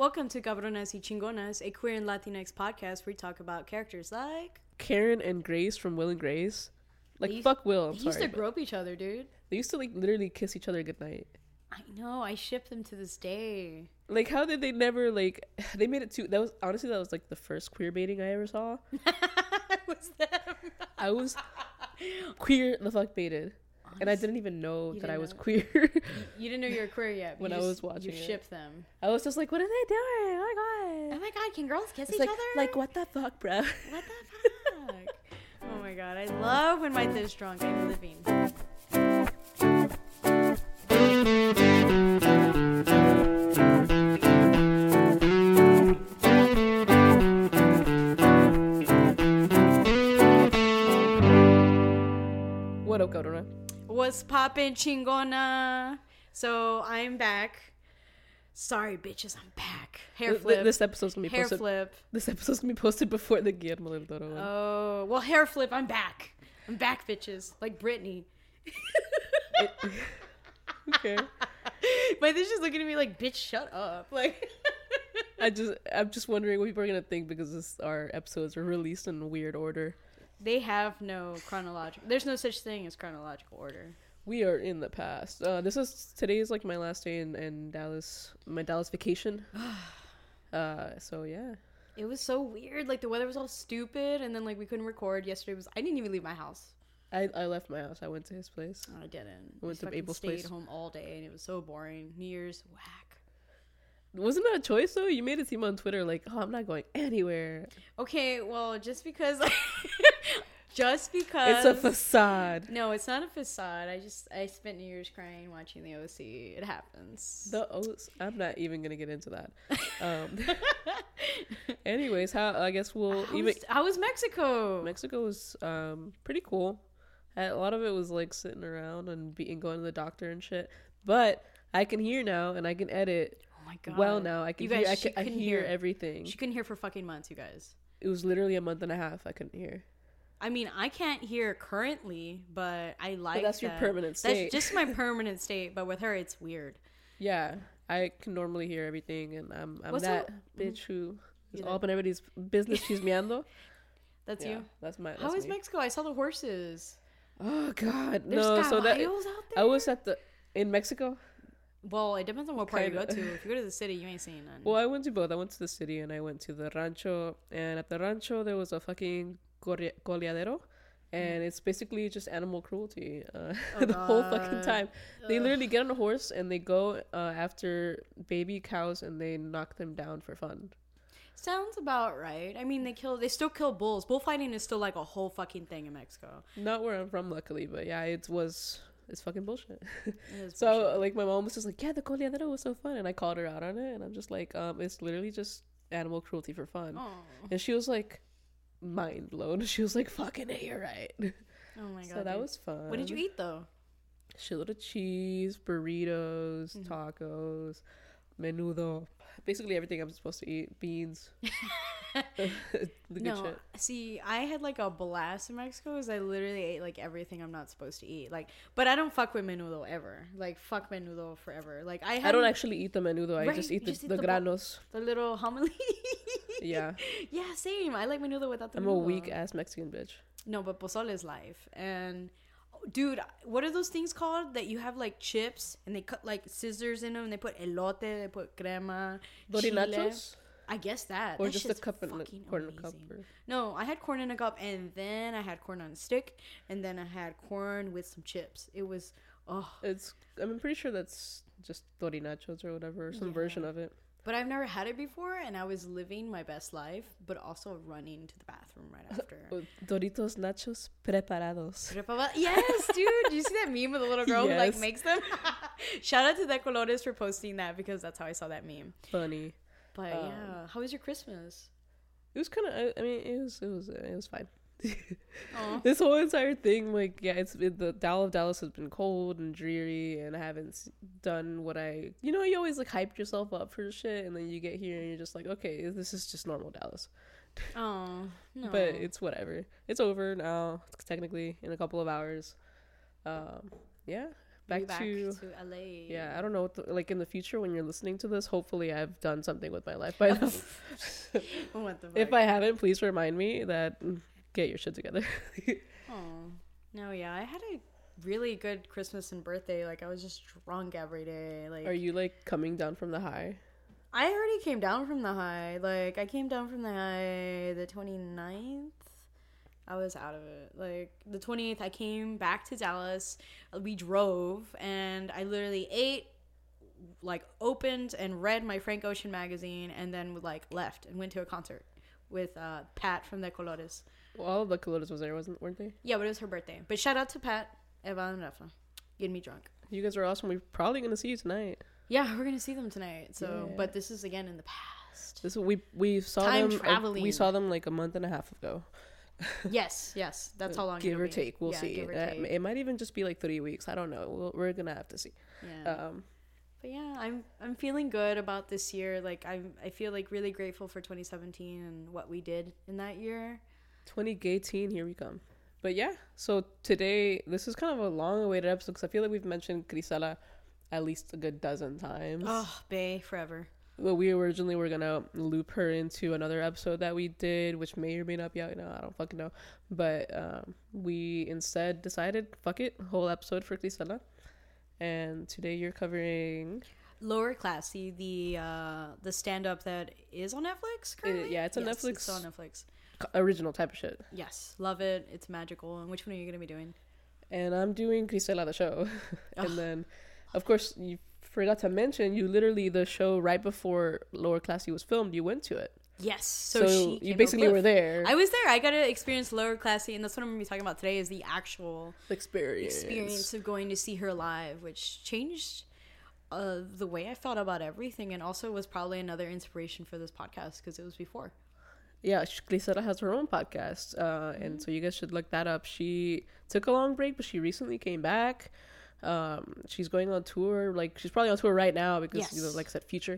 Welcome to Cabronas y Chingonas, a queer and Latinx podcast where we talk about characters like Karen and Grace from Will and Grace. Fuck Will. They used to grope each other, dude. They used to literally kiss each other goodnight. I know. I ship them to this day. How did they never They made it too. That was the first queer baiting I ever saw. Was them? I was queer the fuck baited. And I didn't even know that I was queer. You didn't know you were queer yet. When I was watching you shipped them. I was just like, what are they doing? Oh my god. Oh my god, can girls kiss each other? What the fuck, bro? What the fuck? Oh my god, I love when my this drunk. I'm living. What up, Corona? What's poppin', chingona? So I'm back. Sorry, bitches, I'm back. Hair flip. This episode's gonna be hair posted. Flip. This episode's gonna be posted before the Guillermo del Toro one. Oh well, hair flip. I'm back. I'm back, bitches. Like Britney. Okay. My bitch is looking at me like, bitch, shut up. Like. I'm just wondering what people are gonna think because our episodes are released in weird order. They have no chronological. There's no such thing as chronological order. We are in the past. Today is my last day in Dallas, my Dallas vacation. So yeah. It was so weird. The weather was all stupid, and then we couldn't record. Yesterday I didn't even leave my house. I left my house. I went to his place. I didn't. I went to Abel's place. Stayed home all day, and it was so boring. New Year's whack. Wasn't that a choice though? You made it seem on Twitter I'm not going anywhere. Okay, well, just because it's a facade. No, it's not a facade. I spent New Year's crying watching the OC. It happens. I'm not even gonna get into that. Anyways, how was Mexico? Mexico was pretty cool. A lot of it was sitting around and going to the doctor and shit. But I can hear now and I can edit. Oh my god. Well, now I can hear. I hear everything. She couldn't hear for fucking months, you guys. It was literally a month and a half. I couldn't hear. I mean, I can't hear currently, but I like that's that. Your permanent state. That's just my permanent state, but with her, it's weird. Yeah, I can normally hear everything, and I'm that bitch who is all up in everybody's business. She's meando. That's you. That's How is Mexico? I saw the horses. Oh God, There's no! So that out there? I was in Mexico. Well, it depends on what part you go to. If you go to the city, you ain't seeing none. Well, I went to both. I went to the city and I went to the rancho. And at the rancho, there was a fucking coleadero. And it's basically just animal cruelty the whole fucking time. They literally get on a horse and they go after baby cows and they knock them down for fun. Sounds about right. I mean, they still kill bulls. Bullfighting is still a whole fucking thing in Mexico. Not where I'm from, luckily, but yeah, it's fucking bullshit. So bullshit. My mom was just like, yeah, the coleadero was so fun, and I called her out on it, and I'm just like, it's literally just animal cruelty for fun. Aww. And she was like, mind blown. She was like, fucking A, you're right. Oh my god. So that was fun. What did you eat though? Shitload of cheese, burritos, tacos, menudo, basically everything I'm supposed to eat. Beans. Good shit. See, I had a blast in Mexico because I literally ate everything I'm not supposed to eat. But I don't fuck with menudo ever. Fuck menudo forever. I don't actually eat the menudo. I just eat the granos. The little homily. Yeah. Yeah, same. I like menudo without the I'm menudo. a weak ass Mexican bitch. No, but pozole is life. And dude, what are those things called that you have chips and they cut scissors in them and they put elote, they put crema, Dorinachos? I guess that. Or that just a cup and corn in a cup? Or... No, I had corn in a cup and then I had corn on a stick and then I had corn with some chips. It was, I'm pretty sure that's just Dorinachos or whatever, or some version of it. But I've never had it before and I was living my best life, but also running to the bathroom right after. Doritos nachos preparados. Yes, dude. Did you see that meme of the little girl Yes. who makes them? Shout out to De Colores for posting that because that's how I saw that meme. Funny. But yeah, how was your Christmas? It was kind of. It was fine. This whole entire thing, the Dallas has been cold and dreary, and I haven't done what you always hype yourself up for shit, and then you get here and you're just like, okay, this is just normal Dallas. Oh no. But it's whatever. It's over now. Technically, in a couple of hours. Yeah. back to LA. Yeah, I don't know like in the future when you're listening to this, hopefully I've done something with my life by now. What the fuck? If I haven't, please remind me that get your shit together. Oh. No, yeah. I had a really good Christmas and birthday. Like I was just drunk every day. Like Are you like coming down from the high? I already came down from the high. Like I came down from the high the 29th. I was out of it. Like the 28th I came back to Dallas. We drove and I literally ate, like opened and read my Frank Ocean magazine and then like left and went to a concert with Pat from the Colores. Well, all of the Colores was there, weren't they? Yeah, but it was her birthday. But shout out to Pat, Eva, and Rafa. Getting me drunk. You guys are awesome. We're probably gonna see you tonight. Yeah, we're gonna see them tonight. So, Yeah. but this is again in the past. This we saw Time them. traveling. We saw them like a month and a half ago. Yes, that's how long. Give it'll or be. take, we'll Yeah, see. give or take. It might even just be like 3 weeks. I don't know. We're gonna have to see. Yeah. But yeah, I'm feeling good about this year. Like I feel like really grateful for 2017 and what we did in that year. 2018, here we come. But yeah, so today this is kind of a long-awaited episode because I feel like we've mentioned Crisela at least a good dozen times. Oh, Bay forever. Well, we originally were gonna loop her into another episode that we did, which may or may not be out. I don't fucking know. But we instead decided, fuck it, whole episode for Crisela. And today you're covering Lower Classy, the stand-up that is on Netflix currently. yeah, it's on Netflix. It's on Netflix. Original type of shit. Yes, love it. It's magical. And which one are you gonna be doing? And I'm doing Crisela the show. Ugh. And then, of course, you forgot to mention, you literally, the show right before Lower Classy was filmed, you went to it. Yes. So she you came to basically Cliff. were there. I was there. I got to experience Lower Classy, and that's what I'm going to be talking about today is the actual experience of going to see her live, which changed the way I felt about everything, and also was probably another inspiration for this podcast because it was before. Yeah, Crisela has her own podcast, and so you guys should look that up. She took a long break, but she recently came back. She's going on tour. Like, she's probably on tour right now because, Yes. you know, like I said, Future.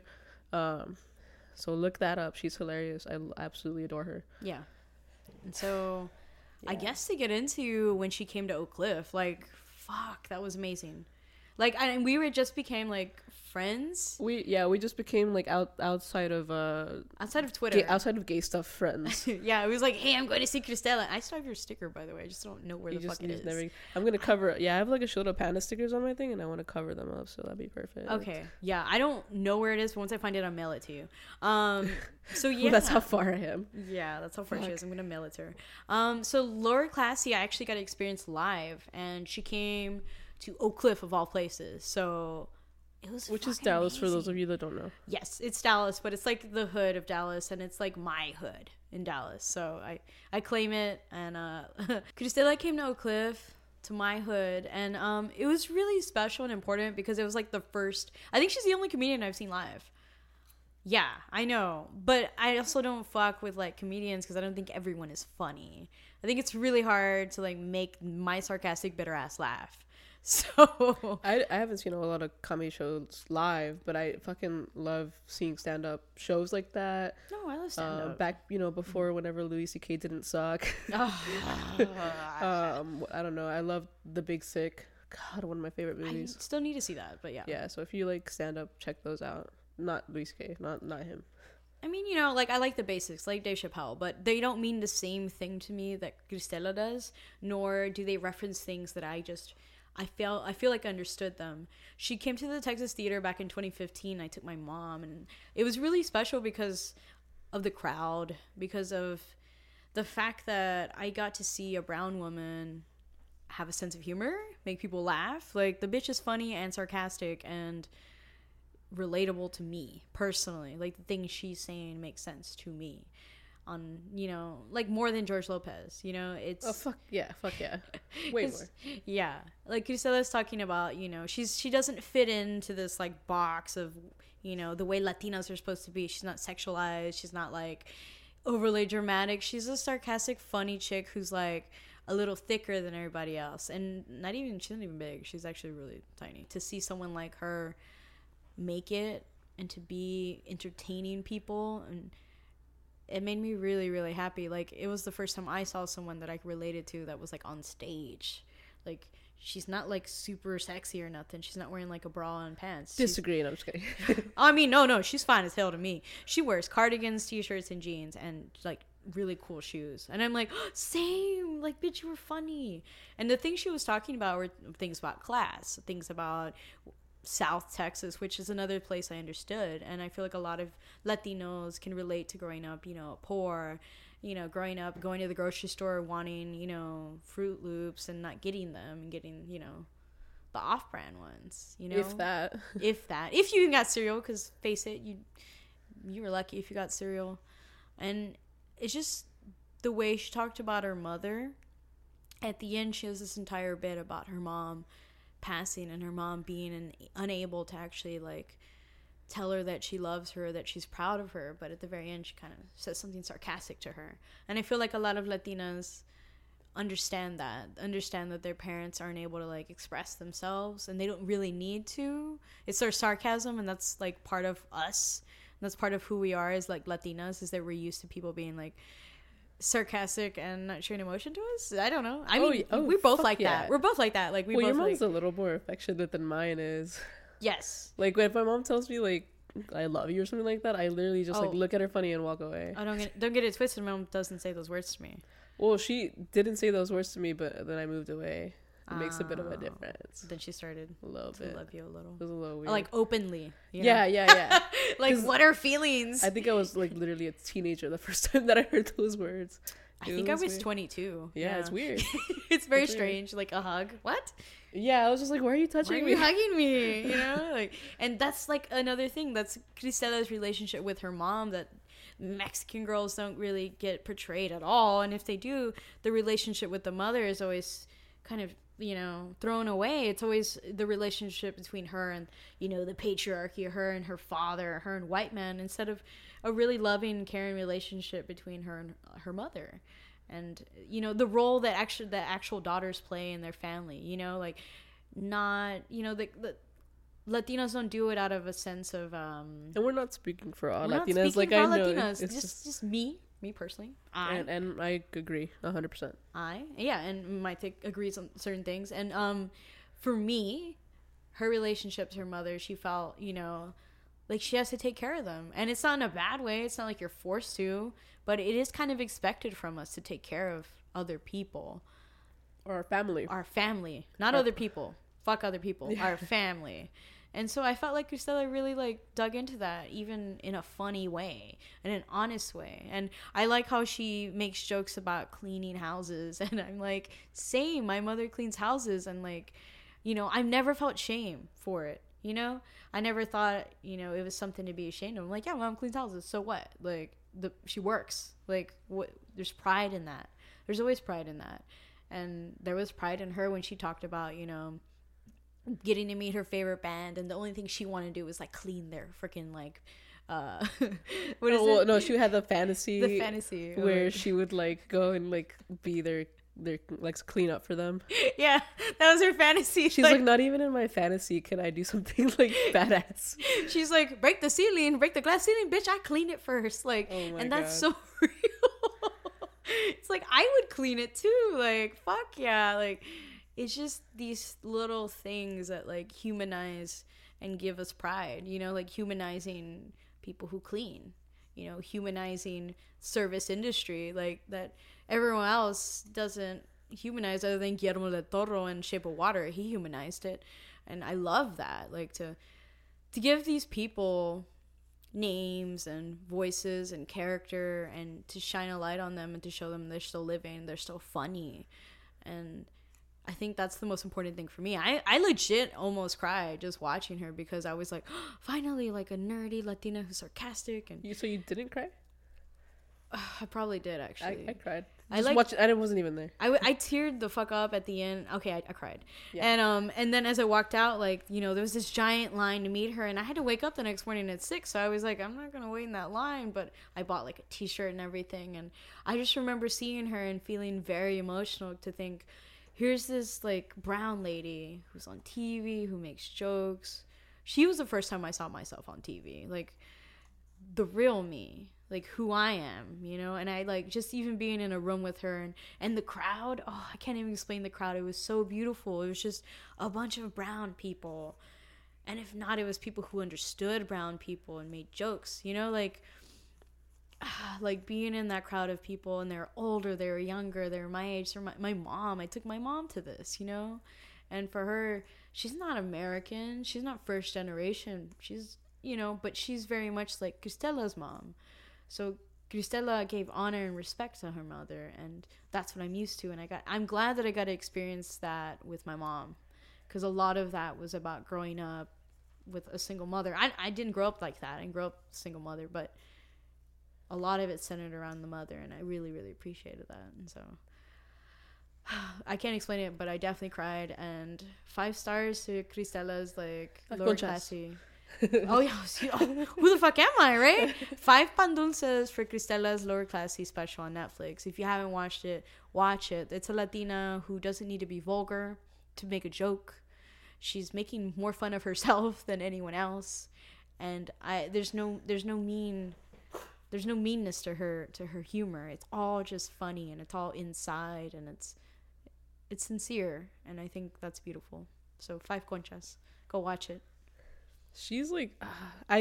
So look that up. She's hilarious. I absolutely adore her. Yeah. And so I guess to get into when she came to Oak Cliff, like, fuck, that was amazing. Like, and we just became like friends. We just became like outside of Outside of Twitter. outside of gay stuff friends. Yeah, it was like, hey, I'm going to see Cristela. I still have your sticker, by the way. I just don't know where the fuck it is. I'm gonna cover. Yeah, I have like a shitload of panda stickers on my thing, and I want to cover them up, so that'd be perfect. Okay, yeah, I don't know where it is, but once I find it, I'll mail it to you. So yeah, That's how far I am. Yeah, that's how far she is. I'm gonna mail it to her. So Laura Classy, I actually got to experience live, and she came to Oak Cliff of all places. So it was Which is fucking Dallas, amazing. for those of you that don't know. Yes, it's Dallas, but it's like the hood of Dallas, and it's like my hood in Dallas. So I claim it, and Cristela came to Oak Cliff, to my hood, and it was really special and important because it was like the first. I think she's the only comedian I've seen live. Yeah, I know, but I also don't fuck with like comedians because I don't think everyone is funny. I think it's really hard to like make my sarcastic bitter ass laugh. So I haven't seen a lot of comedy shows live, but I fucking love seeing stand up shows like that. no, I love stand up. Back, before whenever Louis C.K. didn't suck. I don't know. I love The Big Sick. God, one of my favorite I movies. still need to see that, but yeah. Yeah, so if you like stand up, check those out. Not Louis C.K., not him. I mean, like I like the basics, like Dave Chappelle, but they don't mean the same thing to me that Cristela does, nor do they reference things that I feel like I understood them. She came to the Texas Theater back in 2015. I took my mom, and it was really special because of the crowd, because of the fact that I got to see a brown woman have a sense of humor, make people laugh. Like, the bitch is funny and sarcastic and relatable to me personally. Like, the things she's saying make sense to me on, like more than George Lopez, it's fuck yeah way more. Yeah, like Cristela's talking about, she doesn't fit into this like box of, the way Latinas are supposed to be. She's not sexualized, she's not like overly dramatic. She's a sarcastic, funny chick who's like a little thicker than everybody else, and she's not even big. She's actually really tiny. To see someone like her make it and to be entertaining people, and it made me really, really happy. Like, it was the first time I saw someone that I related to that was like on stage. Like, she's not like super sexy or nothing. She's not wearing like a bra and pants. Disagree, and I'm just kidding. I mean, no, she's fine as hell to me. She wears cardigans, t-shirts, and jeans, and like really cool shoes. And I'm like, same. Like, bitch, you were funny. And the things she was talking about were things about class, things about South Texas, which is another place I understood. And I feel like a lot of Latinos can relate to growing up, you know, poor, you know, growing up, going to the grocery store, wanting, you know, Fruit Loops and not getting them, and getting, you know, the off-brand ones, you know. If that. If you even got cereal, because face it, you were lucky if you got cereal. And it's just the way she talked about her mother. At the end, she has this entire bit about her mom passing and her mom being unable to actually like tell her that she loves her, that she's proud of her. But at the very end, she kind of says something sarcastic to her. And I feel like a lot of Latinas understand that their parents aren't able to like express themselves, and they don't really need to. It's their sarcasm, and that's like part of us. That's part of who we are as like Latinas, is that we're used to people being like sarcastic and not showing emotion to us. I don't know. I mean, we're both like that. We're both like that. Like, we both. Your mom's like, a little more affectionate than mine is. Yes. Like, when my mom tells me like I love you or something like that, I literally just like look at her funny and walk away. Oh, don't get it twisted. My mom doesn't say those words to me. Well, she didn't say those words to me, but then I moved away. It makes a bit of a difference. Then she started a little bit. Love you a little. It was a little weird. Like, openly. You know? Yeah. Like, what are feelings? I think I was like literally a teenager the first time that I heard those words. I think I was 22. Yeah, it's weird. It's very strange. Weird. Like a hug. What? Yeah, I was just like, why are you touching me? Why are you hugging me? You know? Like, and that's like another thing. That's Cristela's relationship with her mom that Mexican girls don't really get portrayed at all. And if they do, the relationship with the mother is always kind of, you know, thrown away. It's always the relationship between her and, you know, the patriarchy, her and her father, her and white man, instead of a really loving, caring relationship between her and her mother. And, you know, the role that actual daughters play in their family, you know, like, not, you know, the Latinos don't do it out of a sense of and we're not speaking for all Latinas. Like, I know Latinas. It's just me personally. And I agree 100%. And my take agrees on certain things. And for me, her relationship to her mother, she felt, you know, like she has to take care of them. And it's not in a bad way. It's not like you're forced to, but it is kind of expected from us to take care of other people. Or our family. Not other people. Fuck other people. Yeah. Our family. And so I felt like Cristela really like dug into that, even in a funny way, in an honest way. And I like how she makes jokes about cleaning houses. And I'm like, same, my mother cleans houses. And like, you know, I've never felt shame for it. You know, I never thought, you know, it was something to be ashamed of. I'm like, yeah, mom cleans houses. So what? Like, she works. Like, what? There's pride in that. There's always pride in that. And there was pride in her when she talked about, you know, getting to meet her favorite band, and the only thing she wanted to do was like clean their freaking like no, she had the fantasy where she would like go and like be their like clean up for them. Yeah, that was her fantasy. She's like, not even in my fantasy can I do something like badass. She's like, break the ceiling, break the glass ceiling, bitch, I clean it first. Like, and that's so real. It's like, I would clean it too. Like, fuck yeah. Like, it's just these little things that like humanize and give us pride, you know, like humanizing people who clean, you know, humanizing service industry, like that everyone else doesn't humanize, other than Guillermo del Toro in Shape of Water. He humanized it. And I love that, like to give these people names and voices and character, and to shine a light on them, and to show them they're still living, they're still funny. And I think that's the most important thing for me. I legit almost cried just watching her, because I was like, oh, finally, like a nerdy Latina who's sarcastic. And so you didn't cry? I probably did, actually. I cried. I wasn't even there. I teared the fuck up at the end. Okay, I cried. Yeah. And then as I walked out, like, you know, there was this giant line to meet her, and I had to wake up the next morning at 6, so I was like, I'm not gonna wait in that line. But I bought like a t-shirt and everything, and I just remember seeing her and feeling very emotional to think, here's this like brown lady who's on TV, who makes jokes. She was the first time I saw myself on TV. Like, the real me, like who I am, you know. And I like just even being in a room with her, and the crowd, oh, I can't even explain the crowd. It was so beautiful. It was just a bunch of brown people, and if not, it was people who understood brown people and made jokes, you know. Like being in that crowd of people, and they're older, they're younger, they're my age, they're my mom. I took my mom to this, you know. And for her, she's not American, she's not first generation, she's, you know, but she's very much like Cristela's mom. So Cristela gave honor and respect to her mother, and that's what I'm used to. And I'm glad that I got to experience that with my mom, because a lot of that was about growing up with a single mother. I didn't grow up like that. I didn't grow up single mother, but a lot of it centered around the mother, and I really, really appreciated that. And so I can't explain it, but I definitely cried. And 5 stars to Cristela's like lower classy. Oh yeah, who the fuck am I, right? 5 pan dulces for Cristela's lower classy special on Netflix. If you haven't watched it, watch it. It's a Latina who doesn't need to be vulgar to make a joke. She's making more fun of herself than anyone else, and there's no meanness to her humor. It's all just funny, and it's all inside, and it's sincere, and I think that's beautiful. So 5 conchas, go watch it. She's like, I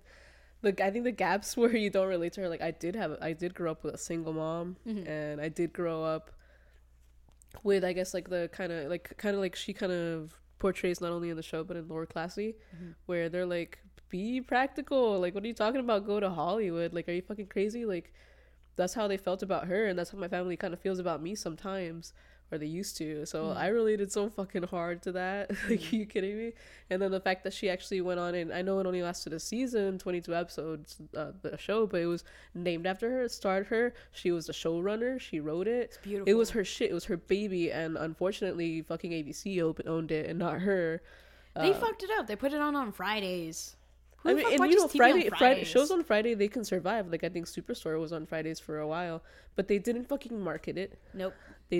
think the gaps where you don't relate to her, like I did grow up with a single mom, and I did grow up with, I guess, like the kind of like she kind of portrays not only in the show but in lower classy, where they're like, be practical, like what are you talking about, go to Hollywood, like are you fucking crazy? Like that's how they felt about her, and that's how my family kind of feels about me sometimes, or they used to. So I related so fucking hard to that. Like, are you kidding me? And then the fact that she actually went on, and I know it only lasted a season, 22 episodes, the show, but it was named after her, it starred her, she was the showrunner, she wrote it. It's beautiful. It was her shit, it was her baby, and unfortunately fucking ABC owned it and not her. They fucked it up. They put it on Fridays. I mean, and you know, Friday shows on Friday, they can survive. Like I think Superstore was on Fridays for a while, but they didn't fucking market it. Nope. They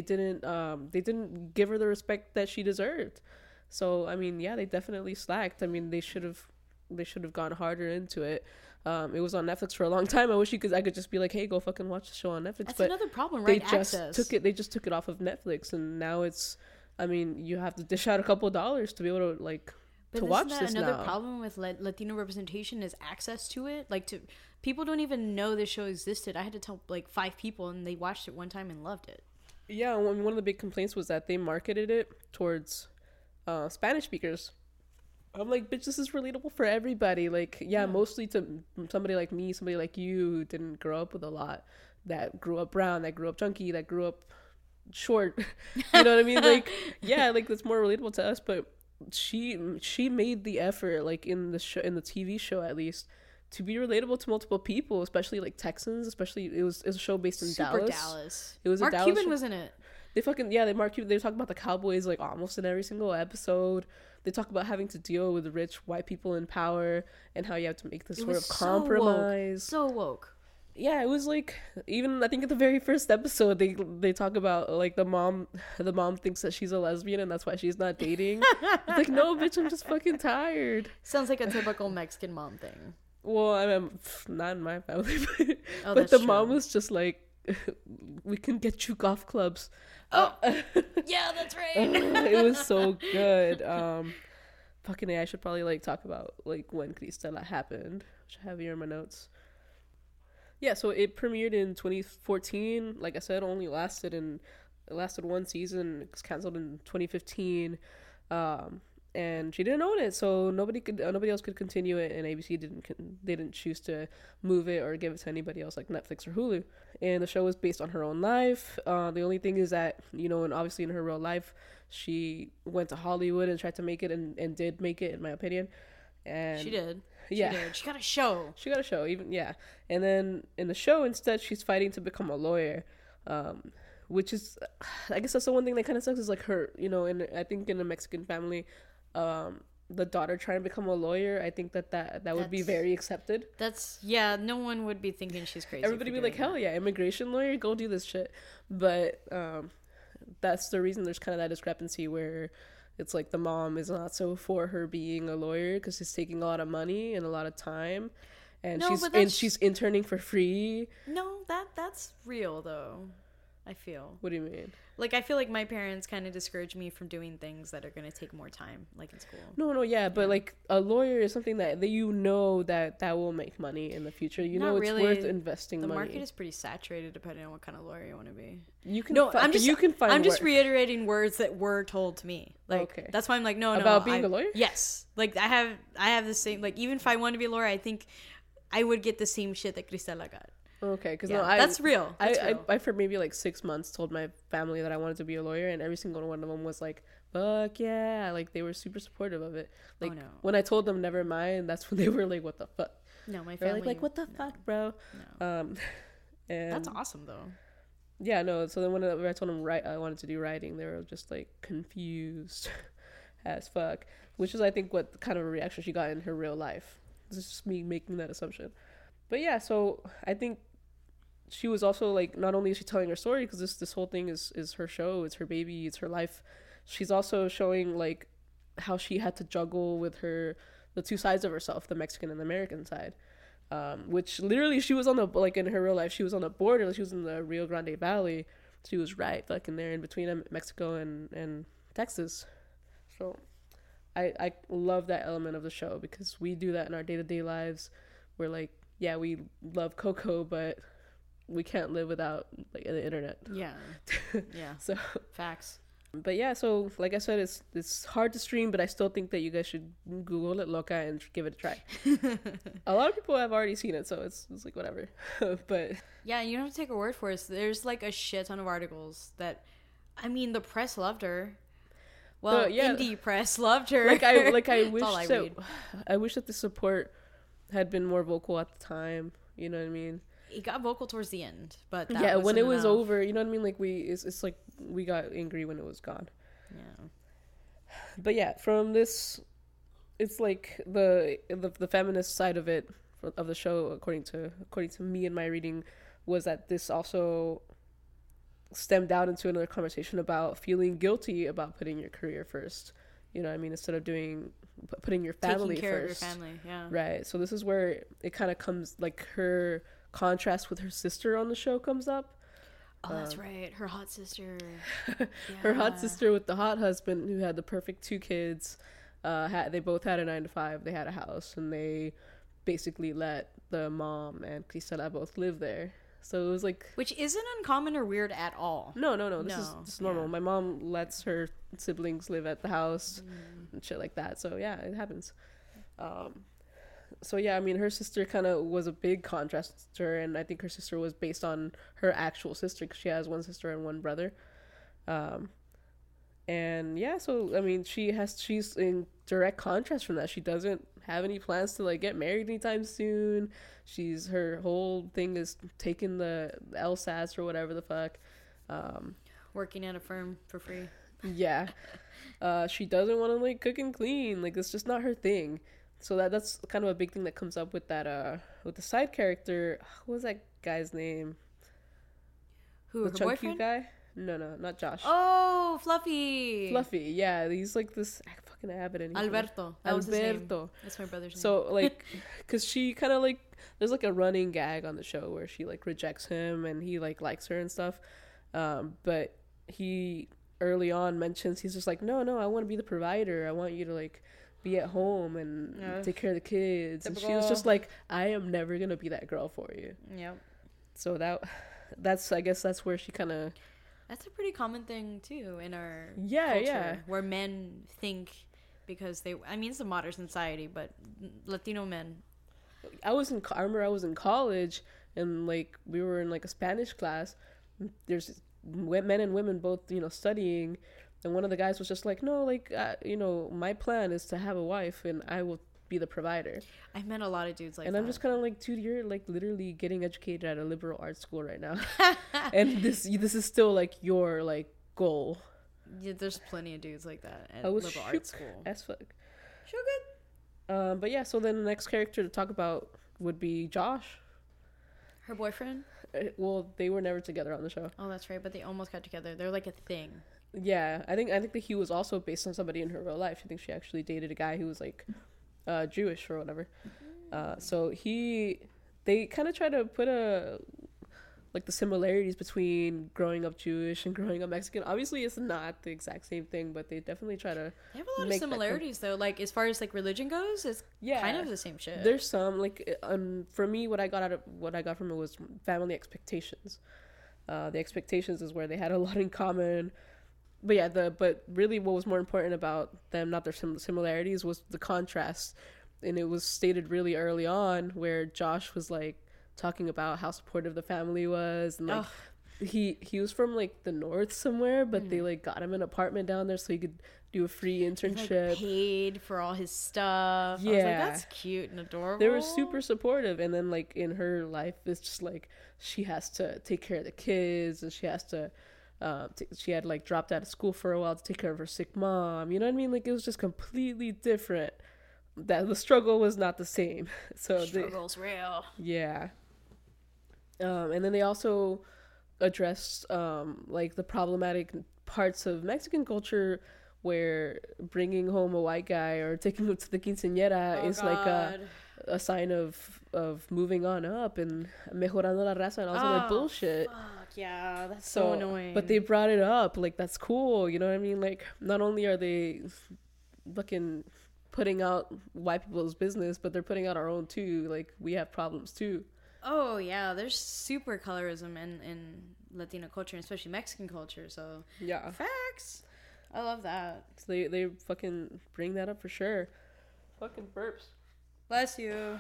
didn't give her the respect that she deserved. So I mean, yeah, they definitely slacked. I mean, they should have gone harder into it. It was on Netflix for a long time. I wish I could just be like, hey, go fucking watch the show on Netflix. That's but another problem, right? They just took it off of Netflix, and now it's, I mean, you have to dish out a couple of dollars to be able to like. But to watch this another now. problem with Latino representation is access to it. Like, people don't even know this show existed. I had to tell like 5 people, and they watched it one time and loved it. Yeah, one of the big complaints was that they marketed it towards Spanish speakers. I'm like, bitch, this is relatable for everybody. Like, yeah, mostly to somebody like me, somebody like you who didn't grow up with a lot, that grew up brown, that grew up chunky, that grew up short. You know what I mean? Like, yeah, like that's more relatable to us, but she made the effort, like in the show, in the TV show at least, to be relatable to multiple people, especially like Texans. Especially it was a show based in Dallas. It was Mark a Dallas Cuban show. was in it. Mark Cuban. They talk about the Cowboys like almost in every single episode. They talk about having to deal with rich white people in power and how you have to make this sort of compromise. So woke. Yeah, it was like, even I think at the very first episode they talk about like the mom thinks that she's a lesbian and that's why she's not dating. It's like, no bitch, I'm just fucking tired. Sounds like a typical Mexican mom thing. Well, I mean, not in my family, but the mom was just like, we can get you golf clubs. Oh, yeah, that's right. It was so good. Fucking A, I should probably like talk about like when Cristela happened, which I have here in my notes. Yeah, so it premiered in 2014. Like I said, only lasted one season. It was canceled in 2015, and she didn't own it, so nobody else could continue it, and ABC didn't choose to move it or give it to anybody else like Netflix or Hulu. And the show was based on her own life. The only thing is that, you know, and obviously in her real life, she went to Hollywood and tried to make it, and did make it, in my opinion. And she did. Yeah, she got a show. Even, yeah. And then in the show, instead, she's fighting to become a lawyer, which is, I guess that's the one thing that kind of sucks, is like her, you know, and I think in a Mexican family, the daughter trying to become a lawyer, I think that would be very accepted. No one would be thinking she's crazy. Everybody would be like, hell yeah, immigration lawyer, go do this shit. But that's the reason there's kind of that discrepancy where it's like the mom is not so for her being a lawyer because it's taking a lot of money and a lot of time. and No, but that's- she's interning for free. No, that's real though. I feel. What do you mean? Like, I feel like my parents kind of discourage me from doing things that are going to take more time, like in school. No, yeah, but like a lawyer is something that you know that will make money in the future. You Not know, it's really. worth investing The money. market is pretty saturated depending on what kind of lawyer you want to be. You can No, I'm just reiterating words that were told to me. Like, Okay. that's why I'm like, no. About being a lawyer? Yes. Like, I have the same, like, even if I wanted to be a lawyer, I think I would get the same shit that Cristela got. Okay, because Yeah, that's real. That's real. I for maybe like 6 months told my family that I wanted to be a lawyer, and every single one of them was like, "Fuck yeah!" Like they were super supportive of it. Like no. when I told them never mind, that's when they were like, "What the fuck?" No, my They're family. like, "What the fuck, bro?" No. And That's awesome, though. yeah, no. So then when I told them I wanted to do writing, they were just like confused as fuck, which is I think what kind of a reaction she got in her real life. This is just me making that assumption. But yeah, so I think she was also like, not only is she telling her story, because this whole thing is her show, it's her baby, it's her life. She's also showing like how she had to juggle with the two sides of herself, the Mexican and the American side. Which literally she was on the, like in her real life, she was on the border, she was in the Rio Grande Valley. She was right fucking there in between Mexico and Texas. So I love that element of the show, because we do that in our day-to-day lives. We're like, yeah, we love Coco, but we can't live without like the internet. Yeah. Yeah. So Facts. but yeah, so like I said, it's hard to stream, but I still think that you guys should Google it, Loca, and give it a try. A lot of people have already seen it, so it's like whatever. But Yeah, you don't have to take her word for it. There's like a shit ton of articles that, I mean, the press loved her. Well, indie press loved her. I wish all I that read. I wish that the support had been more vocal at the time. You know what I mean? It got vocal towards the end, but Yeah, when it was enough. over, you know what I mean? Like it's like we got angry when it was gone. Yeah. But yeah, from this, it's like the feminist side of it, of the show, according to me and my reading, was that this also stemmed out into another conversation about feeling guilty about putting your career first. You know what I mean? Instead of putting your family Taking care first. of your family, yeah. Right. So this is where it kind of comes, like her contrast with her sister on the show comes up. Oh, that's right. Her hot sister. Her hot Yeah. sister with the hot husband who had the perfect 2 kids. They both had a 9-to-5. They had a house, and they basically let the mom and Cristela both live there. So it was like, Which isn't uncommon or weird at all. no. This is normal. Yeah. My mom lets her siblings live at the house and shit like that. So yeah, it happens. So yeah, I mean, her sister kind of was a big contrast to her, and I think her sister was based on her actual sister, because she has one sister and one brother. And yeah, so I mean, she's in direct contrast from that. She doesn't have any plans to like get married anytime soon. Her whole thing is taking the LSATs or whatever the fuck. Working at a firm for free. Yeah. She doesn't want to like cook and clean. Like, it's just not her thing. So that's kind of a big thing that comes up with that with the side character. What was that guy's name? Who, The her chunky boyfriend? guy? No, not Josh. Oh, Fluffy. Fluffy. Yeah, he's like this. I fucking have it anymore. Alberto. That was his name. Alberto. That's my brother's name. So like, because she kind of like, there's like a running gag on the show where she like rejects him and he like likes her and stuff. But he early on mentions, he's just like, no, I want to be the provider. I want you to like be at home and take care of the kids. Typical. And she was just like, I am never gonna be that girl for you. Yep. So that's I guess that's where she kind of. That's a pretty common thing too in our Yeah, culture, yeah. where men think because I mean, it's a modern society, but Latino men. I remember I was in college and like we were in like a Spanish class. There's men and women both, studying, and one of the guys was just like, no, like my plan is to have a wife and I will be the provider. I met a lot of dudes like and that. I'm just kind of like, dude, you're like literally getting educated at a liberal arts school right now. And this is still like your like goal. Yeah, there's plenty of dudes like that at I was liberal shook arts school. as fuck. Shook. But yeah, so then the next character to talk about would be Josh. Her boyfriend? Well, they were never together on the show. Oh, that's right, but they almost got together. They're like a thing. Yeah, I think that he was also based on somebody in her real life. I think she actually dated a guy who was like Jewish or whatever. So they kind of try to put like the similarities between growing up Jewish and growing up Mexican. Obviously, it's not the exact same thing, but they definitely try to. They have a lot of similarities, though. Like as far as like religion goes, it's kind of the same shit. There's some like for me, what I got from it was family expectations. The expectations is where they had a lot in common. But yeah, but really what was more important about them, not their similarities, was the contrast. And it was stated really early on where Josh was like talking about how supportive the family was, and like he was from like the north somewhere, but they like got him an apartment down there so he could do a free internship. Like, paid for all his stuff. Yeah, I was like, that's cute and adorable. They were super supportive, and then like in her life, it's just like she has to take care of the kids, and she has to. She had like dropped out of school for a while to take care of her sick mom. You know what I mean? Like it was just completely different. That the struggle was not the same. So struggle's real. Yeah. And then they also addressed like the problematic parts of Mexican culture where bringing home a white guy or taking him to the quinceañera is like a sign of moving on up and mejorando la raza and all that bullshit. Fuck, yeah, that's so annoying. But they brought it up, like that's cool, you know what I mean? Like not only are they fucking putting out white people's business, but they're putting out our own too. Like we have problems too. Oh yeah, there's super colorism in Latino culture, especially Mexican culture. So yeah, facts. I love that. So they fucking bring that up for sure. Fucking burps. Bless you.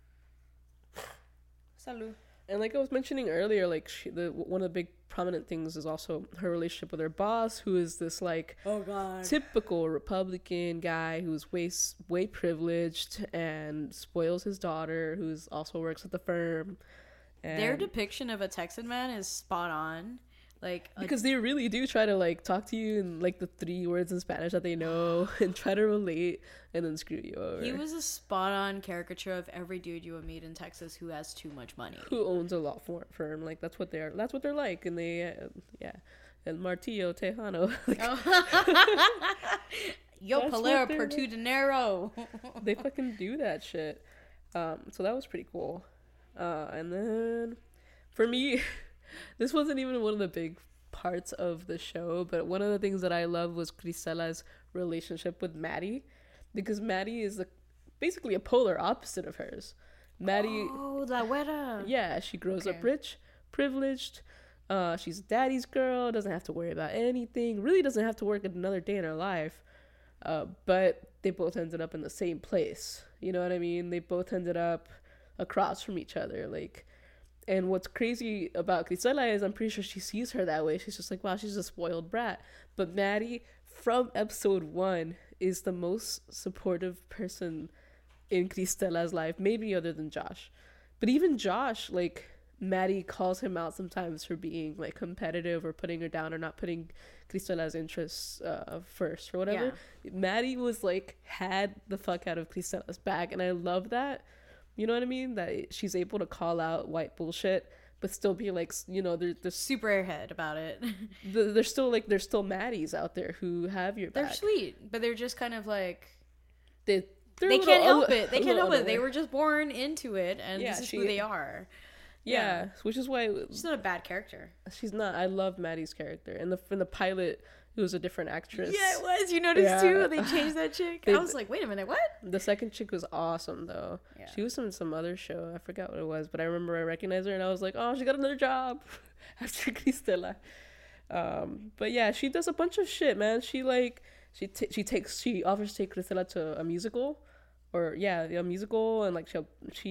Salud. And like I was mentioning earlier, like one of the big prominent things is also her relationship with her boss, who is this like typical Republican guy who's way privileged and spoils his daughter, who's also works at the firm. And their depiction of a Texan man is spot on. Like because they really do try to like talk to you in like the 3 words in Spanish that they know and try to relate and then screw you over. He was a spot on caricature of every dude you would meet in Texas who has too much money, who owns a law firm. Like that's what they're like, and they El Martillo Tejano. Like, Yo pelea por tu dinero. They fucking do that shit. So that was pretty cool. And then for me, this wasn't even one of the big parts of the show, but one of the things that I love was Cristela's relationship with Maddie, because Maddie is basically a polar opposite of hers. Maddie, la güera. Yeah, she grows up rich, privileged. She's daddy's girl, doesn't have to worry about anything, really doesn't have to work another day in her life. But they both ended up in the same place. You know what I mean? They both ended up across from each other, like. And what's crazy about Cristela is I'm pretty sure she sees her that way. She's just like, wow, she's a spoiled brat. But Maddie, from episode 1, is the most supportive person in Cristela's life, maybe other than Josh. But even Josh, like, Maddie calls him out sometimes for being, like, competitive or putting her down or not putting Cristela's interests first or whatever. Yeah. Maddie was, like, had the fuck out of Cristela's back, and I love that. You know what I mean? That she's able to call out white bullshit, but still be like, you know, they're super airhead about it. There's still Maddies out there who have your back. They're sweet, but they're just kind of like they can't help it. They can't help it. They were just born into it, and this is who they are. Yeah, which is why she's not a bad character. She's not. I love Maddie's character, and in the pilot, it was a different actress. Yeah, it was. You noticed too? They changed that chick. I was like, wait a minute, what? The second chick was awesome though. Yeah. She was in some other show. I forgot what it was, but I remember I recognized her, and I was like, oh, she got another job after Cristela. But yeah, she does a bunch of shit, man. She offers to take Cristela to a musical, a musical, and like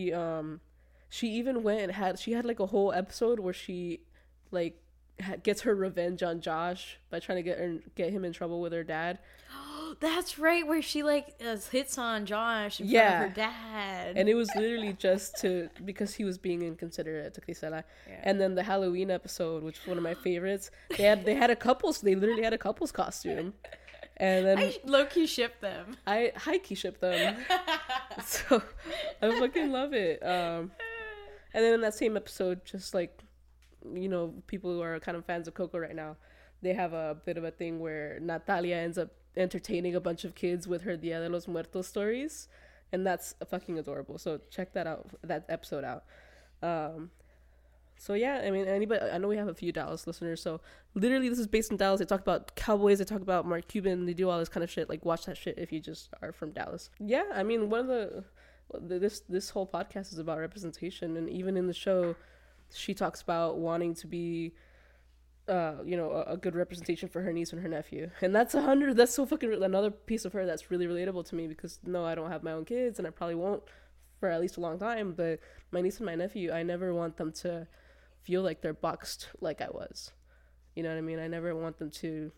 she even went and had like a whole episode where she like gets her revenge on Josh by trying to get him in trouble with her dad. That's right, where she like hits on Josh in front of her dad, and it was literally just because he was being inconsiderate to Cristela. Yeah. And then the Halloween episode, which is one of my favorites, they literally had a couple's costume. And then I low-key ship them. I high-key ship them. So I fucking love it. And then in that same episode, just like, you know, people who are kind of fans of Coco right now, they have a bit of a thing where Natalia ends up entertaining a bunch of kids with her Dia de los Muertos stories. and that's fucking adorable. So check that out, that episode out. So yeah, I mean, anybody, I know we have a few Dallas listeners, so literally this is based in Dallas. They talk about Cowboys, they talk about Mark Cuban, they do all this kind of shit. Like, watch that shit if you just are from Dallas. Yeah, I mean, one of this whole podcast is about representation, and even in the show, she talks about wanting to be a good representation for her niece and her nephew. And that's so fucking another piece of her that's really relatable to me, because no, I don't have my own kids, and I probably won't for at least a long time, but my niece and my nephew, I never want them to feel like they're boxed like I was. You know what I mean? I never want them to,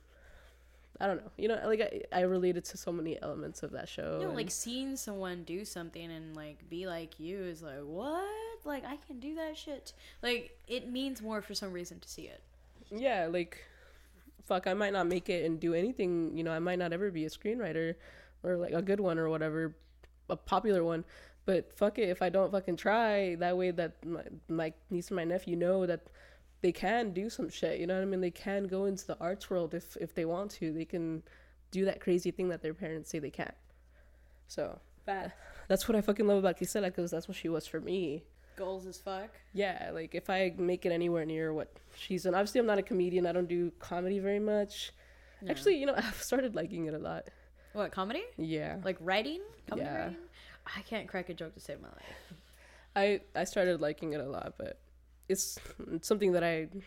I don't know. You know, like I related to so many elements of that show. You know, like seeing someone do something and like be like you is like, what? Like, I can do that shit. Like, it means more for some reason to see it. Yeah, like, fuck, I might not make it and do anything. You know, I might not ever be a screenwriter or like a good one or whatever, a popular one. But fuck it, if I don't fucking try, that way that my niece and my nephew know that they can do some shit, you know what I mean? They can go into the arts world if they want to. They can do that crazy thing that their parents say they can't. So, that's what I fucking love about Gisela, because that's what she was for me. Goals as fuck. Yeah, like, if I make it anywhere near what she's in. Obviously, I'm not a comedian. I don't do comedy very much. No. Actually, you know, I've started liking it a lot. What, comedy? Yeah. Like writing? Comedy yeah. Writing? I can't crack a joke to save my life. I started liking it a lot, but it's something that I'm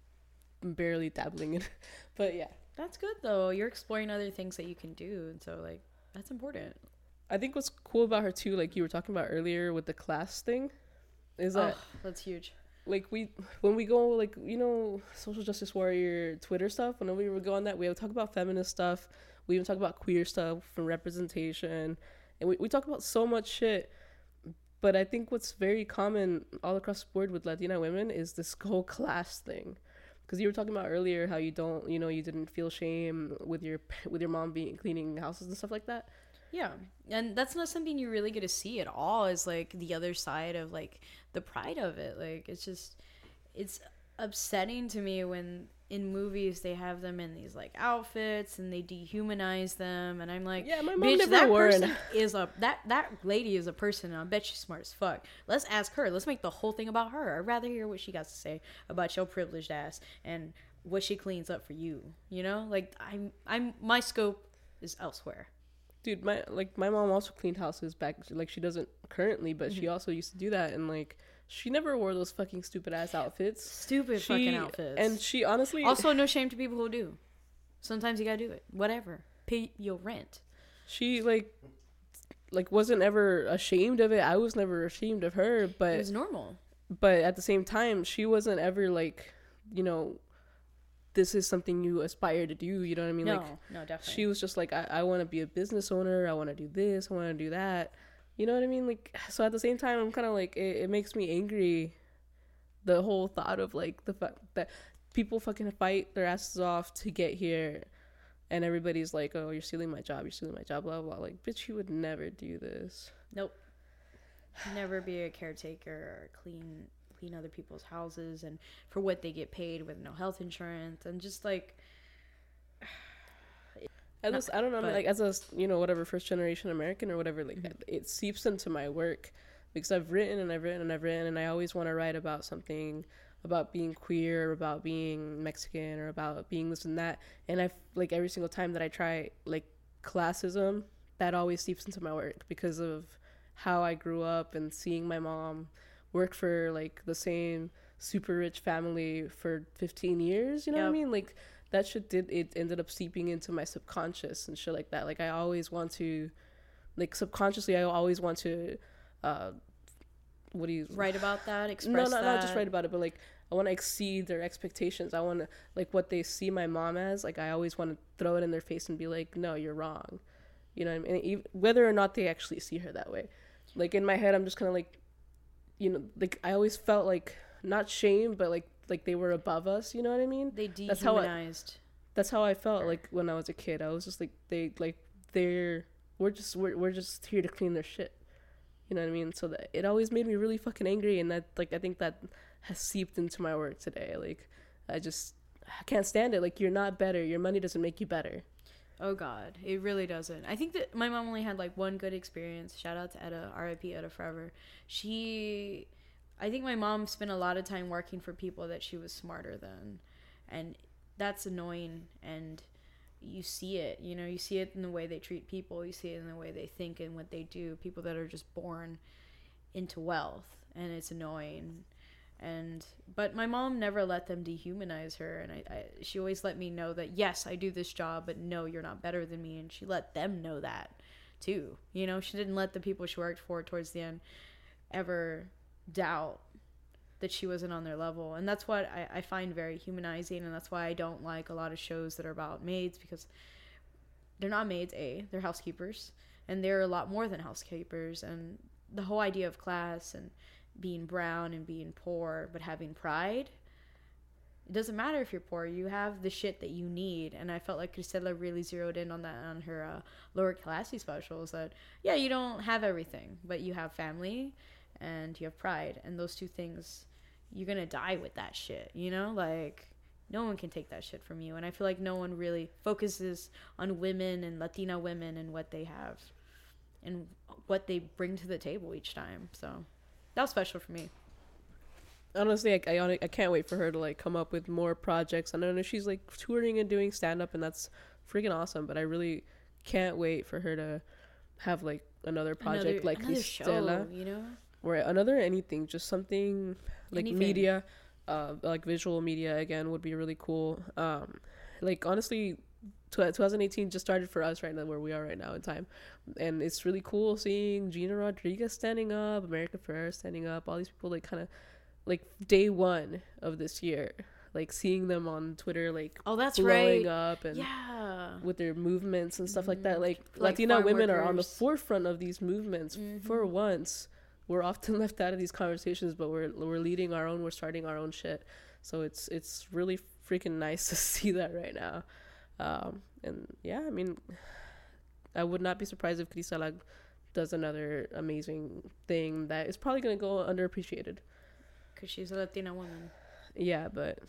barely dabbling in. But yeah. That's good, though. You're exploring other things that you can do, and so, like, that's important. I think what's cool about her, too, like you were talking about earlier with the class thing, is that... that's huge. Like, when we go, like, you know, social justice warrior Twitter stuff, whenever we would go on that, we would talk about feminist stuff. We even talk about queer stuff and representation. And we talk about so much shit, but I think what's very common all across the board with Latina women is this whole class thing. Because you were talking about earlier how you didn't feel shame with your mom cleaning houses and stuff like that. Yeah, and that's not something you really get to see at all, is like the other side of like the pride of it. Like, it's upsetting to me when in movies they have them in these like outfits and they dehumanize them, and I'm like, yeah, my mom bitch, never that wore person is that lady is a person, and I bet she's smart as fuck. Let's ask her. Let's make the whole thing about her. I'd rather hear what she got to say about your privileged ass and what she cleans up for you. You know, like I'm my scope is elsewhere. Dude, my mom also cleaned houses back, like, she doesn't currently, but she also used to do that, and like, she never wore those fucking stupid ass outfits. Fucking outfits. And she honestly... Also, no shame to people who do. Sometimes you gotta do it. Whatever. Pay your rent. She, like wasn't ever ashamed of it. I was never ashamed of her, but... It was normal. But at the same time, she wasn't ever, like, you know, this is something you aspire to do, you know what I mean? No, definitely. She was just like, I want to be a business owner. I want to do this. I want to do that. You know what I mean? Like, so at the same time, I'm kind of like, it makes me angry, the whole thought of, like, the fact that people fucking fight their asses off to get here, and everybody's like, oh, you're stealing my job, blah, blah, blah. Like, bitch, you would never do this. Nope. Never be a caretaker or clean other people's houses, and for what they get paid with no health insurance, and just, like... I don't know, but, like, as a, you know, whatever, first generation American or whatever, like, it seeps into my work, because I've written, and I always want to write about something, about being queer, or about being Mexican, or about being this and that, and I, like, every single time that I try, like, classism, that always seeps into my work, because of how I grew up, and seeing my mom work for, like, the same super rich family for 15 years, you know what I mean? Like, that shit ended up seeping into my subconscious and shit like that. Like, I always want to, like, subconsciously, I always want to, write about that, express that? No, not just write about it, but, like, I want to exceed their expectations. I want to, like, what they see my mom as, like, I always want to throw it in their face and be like, no, you're wrong. You know what I mean? Even, whether or not they actually see her that way. Like, in my head, I'm just kind of like, you know, like, I always felt like, not shame, but like they were above us, you know what I mean? They dehumanized. That's how I felt, like, when I was a kid. I was just like, we're just here to clean their shit, you know what I mean? So that it always made me really fucking angry, and that, like, I think that has seeped into my work today. Like, I can't stand it. Like, you're not better. Your money doesn't make you better. Oh God, it really doesn't. I think that my mom only had like one good experience. Shout out to Etta, R.I.P. Etta forever. I think my mom spent a lot of time working for people that she was smarter than, and that's annoying. And you see it, you see it in the way they treat people. You see it in the way they think and what they do. People that are just born into wealth, and it's annoying. But my mom never let them dehumanize her, and she always let me know that yes, I do this job, but no, you're not better than me. And she let them know that too. She didn't let the people she worked for towards the end ever doubt that she wasn't on their level. And that's what I find very humanizing, and that's why I don't like a lot of shows that are about maids, because they're not maids. They're housekeepers, and they're a lot more than housekeepers. And the whole idea of class and being brown and being poor but having pride, it doesn't matter if you're poor, you have the shit that you need. And I felt like Cristela really zeroed in on that on her Lower Classy specials, that yeah, you don't have everything, but you have family and you have pride, and those two things, you're gonna die with that shit, like no one can take that shit from you. And I feel like no one really focuses on women and Latina women and what they have and what they bring to the table each time. So that was special for me. Honestly, I can't wait for her to like come up with more projects. I know she's like touring and doing stand-up, and that's freaking awesome, but I really can't wait for her to have like another project, like Cristela, show, or another anything, just something like anything. Media, like visual media again would be really cool. Like honestly, 2018 just started for us right now, where we are right now in time, and it's really cool seeing Gina Rodriguez standing up, America Ferrera standing up, all these people like kind of like day one of this year, like seeing them on Twitter, like that's blowing right. up, and yeah, with their movements and stuff like that. Like Latina women are on the forefront of these movements. For once, we're often left out of these conversations, but we're leading our own, we're starting our own shit. So it's really freaking nice to see that right now. And yeah, I mean, I would not be surprised if Cristela does another amazing thing that is probably going to go underappreciated. Because she's a Latina woman. Yeah, but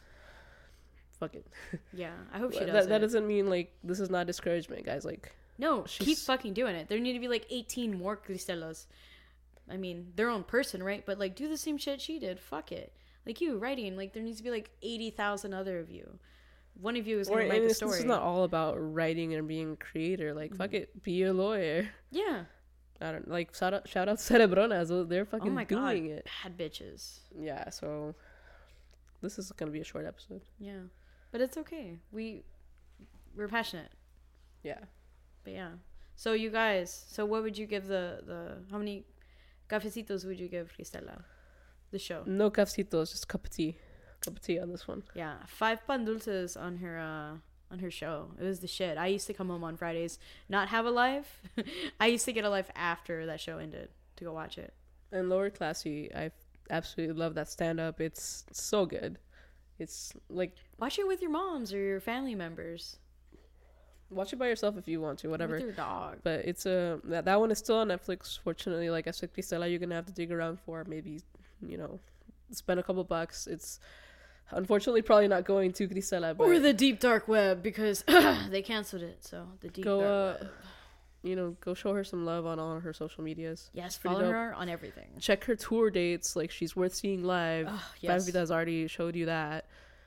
fuck it. Yeah, I hope she does that doesn't mean, like, this is not discouragement, guys. Like, no, keep fucking doing it. There need to be, like, 18 more Cristelas. I mean, their own person, right? But, like, do the same shit she did. Fuck it. Like, you, writing, like, there needs to be, like, 80,000 other of you. One of you is going to write the story. This is not all about writing and being a creator. Like, fuck it. Be a lawyer. Yeah. I don't like shout out Cerebronas. They're fucking doing it. Bad bitches. Yeah, so this is gonna be a short episode. Yeah, but it's okay. We're passionate. Yeah. But yeah. So you guys. So what would you give the how many cafecitos would you give Cristela? The show. No cafecitos, just cup of tea. Cup of tea on this one. Yeah, 5 pan dulces on her show. It was the shit. I used to come home on Fridays, not have a life. I used to get a life after that show ended to go watch it. And Lower Classy, I absolutely love that stand-up. It's so good. It's like... Watch it with your moms or your family members. Watch it by yourself if you want to, whatever. With your dog. But it's that one is still on Netflix, fortunately. Like I said, Cristela, you're going to have to dig around for. Maybe, spend a couple bucks. It's... Unfortunately, probably not going to Cristela, but... Or the deep dark web, because they canceled it, so the deep dark web. Go show her some love on all her social medias. Yes, follow her on everything. Check her tour dates, like she's worth seeing live. Yes. Vida's already showed you that.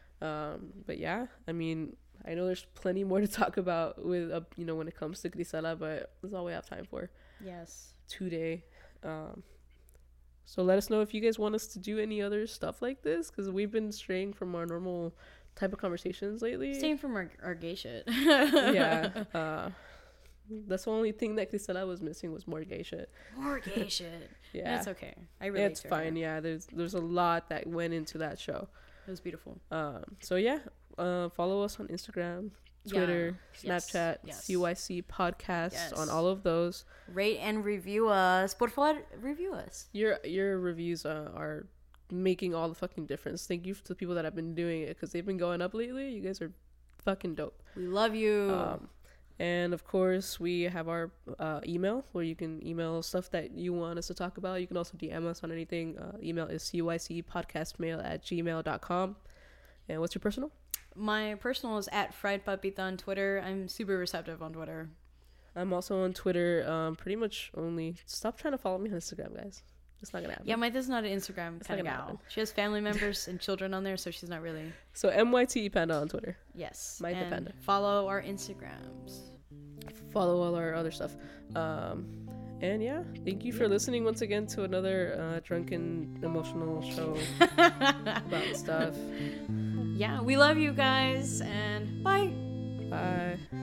But yeah, I mean, I know there's plenty more to talk about with, when it comes to Cristela, but that's all we have time for. Yes. Today. So let us know if you guys want us to do any other stuff like this, because we've been straying from our normal type of conversations lately. Staying from our gay shit. Yeah. That's the only thing that Cristela was missing was more gay shit. More gay shit. Yeah. That's okay. I relate It's fine, yeah. There's a lot that went into that show. It was beautiful. So yeah, follow us on Instagram, Twitter, Snapchat, CYC Podcast, on all of those. Rate and review us. Por favor, review us. Your reviews are making all the fucking difference. Thank you to the people that have been doing it, because they've been going up lately. You guys are fucking dope. We love you. And of course, we have our email, where you can email stuff that you want us to talk about. You can also DM us on anything. Email is cycpodcastmail@gmail.com. And what's your personal? My personal is at Fried Papita on Twitter. I'm super receptive on Twitter. I'm also on Twitter. Pretty much only. Stop trying to follow me on Instagram, guys. It's not gonna happen. Yeah, Maita's not an Instagram kind of gal. She has family members and children on there, so she's not really. So MYTE Panda on Twitter. Yes. Maita Panda. Follow our Instagrams. Follow all our other stuff. And yeah, thank you for listening once again to another drunken emotional show about stuff. Yeah, we love you guys, and bye. Bye.